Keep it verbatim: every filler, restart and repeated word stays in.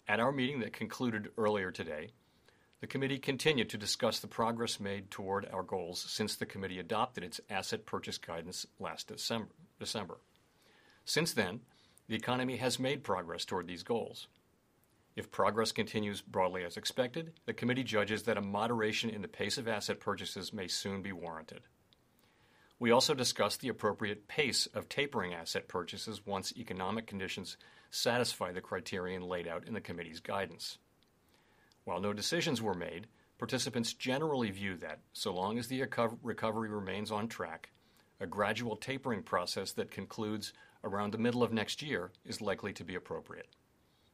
At our meeting that concluded earlier today, the committee continued to discuss the progress made toward our goals since the committee adopted its asset purchase guidance last December. December. Since then, the economy has made progress toward these goals. If progress continues broadly as expected, the committee judges that a moderation in the pace of asset purchases may soon be warranted. We also discussed the appropriate pace of tapering asset purchases once economic conditions satisfy the criterion laid out in the committee's guidance. While no decisions were made, participants generally view that, so long as the recovery remains on track, a gradual tapering process that concludes around the middle of next year is likely to be appropriate.